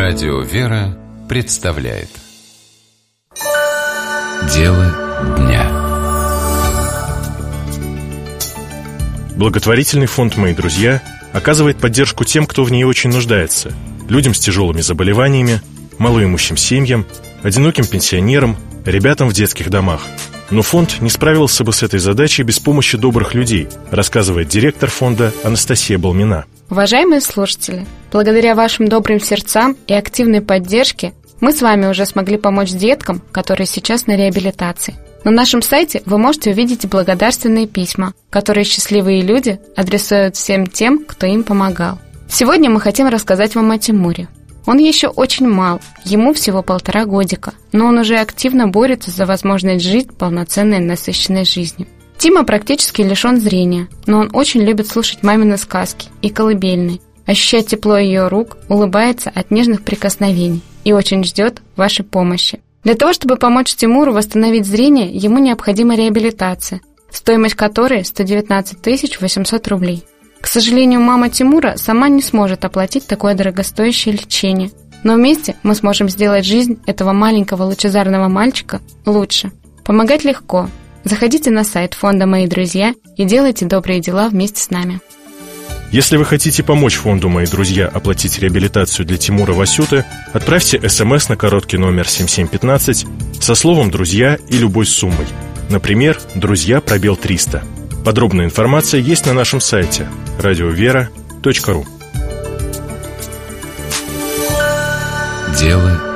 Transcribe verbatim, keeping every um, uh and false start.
Радио «Вера» представляет Дело дня. Благотворительный фонд «Мои друзья» оказывает поддержку тем, кто в ней очень нуждается: людям с тяжелыми заболеваниями, малоимущим семьям, одиноким пенсионерам, ребятам в детских домах. Но фонд не справился бы с этой задачей без помощи добрых людей, рассказывает директор фонда Анастасия Балмина. Уважаемые слушатели, благодаря вашим добрым сердцам и активной поддержке мы с вами уже смогли помочь деткам, которые сейчас на реабилитации. На нашем сайте вы можете увидеть благодарственные письма, которые счастливые люди адресуют всем тем, кто им помогал. Сегодня мы хотим рассказать вам о Тимуре. Он еще очень мал, ему всего полтора годика, но он уже активно борется за возможность жить полноценной насыщенной жизнью. Тима практически лишен зрения, но он очень любит слушать мамины сказки и колыбельные, ощущать тепло ее рук, улыбается от нежных прикосновений и очень ждет вашей помощи. Для того, чтобы помочь Тимуру восстановить зрение, ему необходима реабилитация, стоимость которой сто девятнадцать тысяч восемьсот рублей. К сожалению, мама Тимура сама не сможет оплатить такое дорогостоящее лечение, но вместе мы сможем сделать жизнь этого маленького лучезарного мальчика лучше. Помогать легко. Заходите на сайт фонда «Мои друзья» и делайте добрые дела вместе с нами. Если вы хотите помочь фонду «Мои друзья» оплатить реабилитацию для Тимура Васюты, отправьте смс на короткий номер семь семь один пять со словом «друзья» и любой суммой. Например, «Друзья» пробел триста. Подробная информация есть на нашем сайте радиовера точка ру. Дело